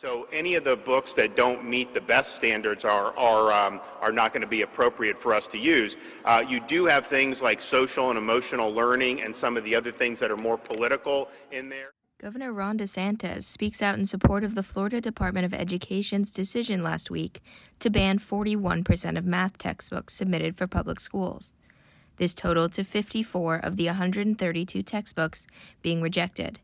So any of the books that don't meet the best standards are not going to be appropriate for us to use. You do have things like social and emotional learning and some of the other things that are more political in there. Governor Ron DeSantis speaks out in support of the Florida Department of Education's decision last week to ban 41% of math textbooks submitted for public schools. This totaled to 54 of the 132 textbooks being rejected.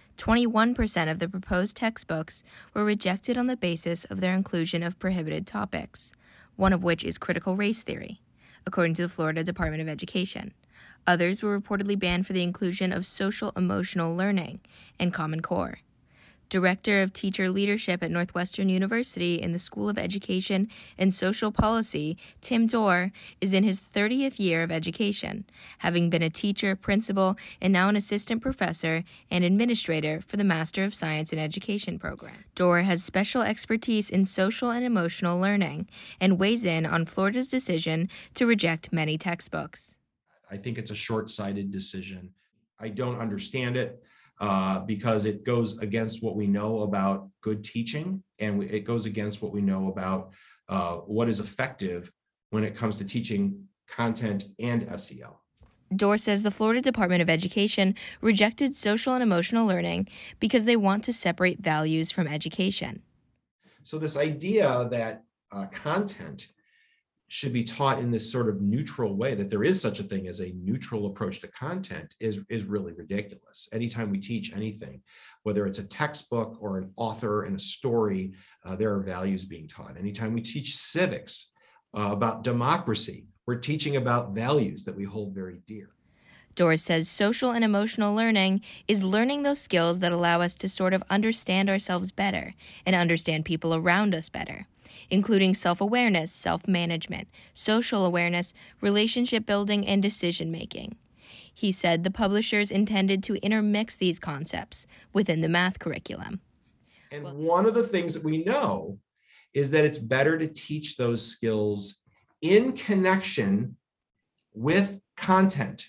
21% of the proposed textbooks were rejected on the basis of their inclusion of prohibited topics, one of which is critical race theory, according to the Florida Department of Education. Others were reportedly banned for the inclusion of social-emotional learning and Common Core. Director of Teacher Leadership at Northwestern University in the School of Education and Social Policy, Tim Dorr, is in his 30th year of education, having been a teacher, principal, and now an assistant professor and administrator for the Master of Science in Education program. Dorr has special expertise in social and emotional learning and weighs in on Florida's decision to reject many textbooks. I think it's a short-sighted decision. I don't understand it. Because it goes against what we know about good teaching, and it goes against what we know about what is effective when it comes to teaching content and SEL. Dorr says the Florida Department of Education rejected social and emotional learning because they want to separate values from education. So this idea that content should be taught in this sort of neutral way, that there is such a thing as a neutral approach to content is really ridiculous. Anytime we teach anything, whether it's a textbook or an author and a story, there are values being taught. Anytime we teach civics about democracy, we're teaching about values that we hold very dear. Dorr says social and emotional learning is learning those skills that allow us to sort of understand ourselves better and understand people around us better, including self-awareness, self-management, social awareness, relationship building, and decision-making. He said the publishers intended to intermix these concepts within the math curriculum. And one of the things that we know is that it's better to teach those skills in connection with content.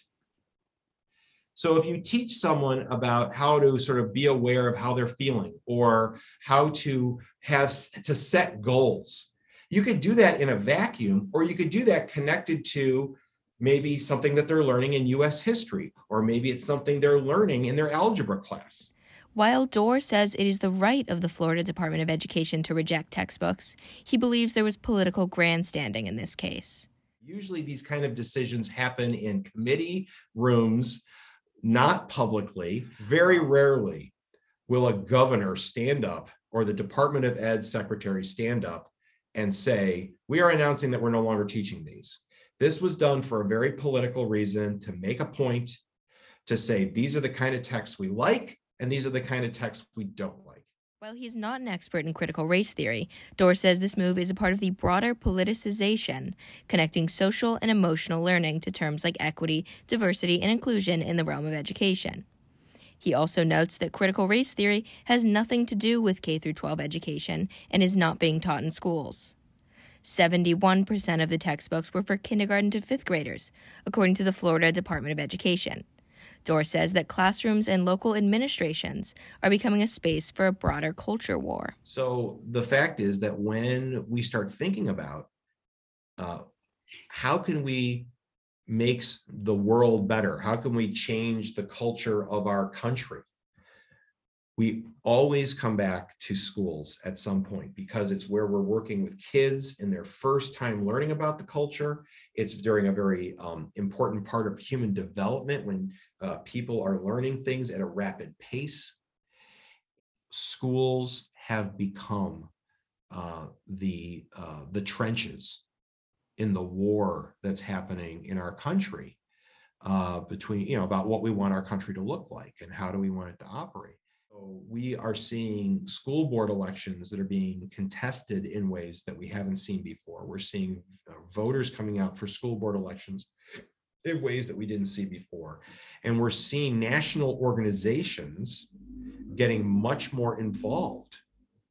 So if you teach someone about how to sort of be aware of how they're feeling or how to set goals, you could do that in a vacuum, or you could do that connected to maybe something that they're learning in US history, or maybe it's something they're learning in their algebra class. While Dorr says it is the right of the Florida Department of Education to reject textbooks, he believes there was political grandstanding in this case. Usually these kind of decisions happen in committee rooms, not publicly. Very rarely will a governor stand up or the Department of Ed secretary stand up and say, we are announcing that we're no longer teaching these. This was done for a very political reason, to make a point, to say these are the kind of texts we like and these are the kind of texts we don't like. While he's not an expert in critical race theory, Dorr says this move is a part of the broader politicization, connecting social and emotional learning to terms like equity, diversity, and inclusion in the realm of education. He also notes that critical race theory has nothing to do with K-12 education and is not being taught in schools. 71% of the textbooks were for kindergarten to fifth graders, according to the Florida Department of Education. Dorr says that classrooms and local administrations are becoming a space for a broader culture war. So the fact is that when we start thinking about how can we make the world better, how can we change the culture of our country, we always come back to schools at some point, because it's where we're working with kids in their first time learning about the culture. It's during a very important part of human development when people are learning things at a rapid pace. Schools have become the trenches in the war that's happening in our country between, about what we want our country to look like and how do we want it to operate. So we are seeing school board elections that are being contested in ways that we haven't seen before. We're seeing voters coming out for school board elections in ways that we didn't see before. And we're seeing national organizations getting much more involved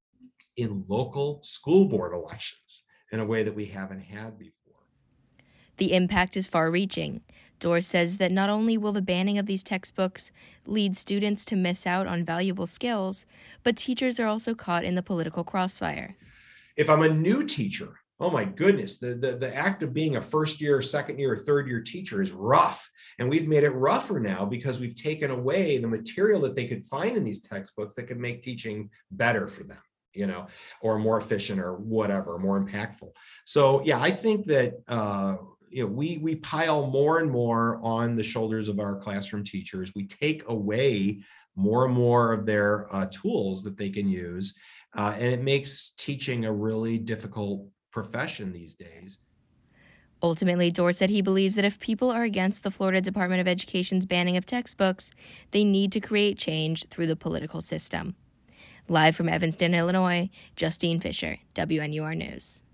in local school board elections in a way that we haven't had before. The impact is far-reaching. Dorr says that not only will the banning of these textbooks lead students to miss out on valuable skills, but teachers are also caught in the political crossfire. If I'm a new teacher, oh my goodness, the act of being a first year, second year, third year teacher is rough. And we've made it rougher now because we've taken away the material that they could find in these textbooks that could make teaching better for them, or more efficient or whatever, more impactful. So yeah, I think that we pile more and more on the shoulders of our classroom teachers. We take away more and more of their tools that they can use. And it makes teaching a really difficult profession these days. Ultimately, Dorr said he believes that if people are against the Florida Department of Education's banning of textbooks, they need to create change through the political system. Live from Evanston, Illinois, Justine Fisher, WNUR News.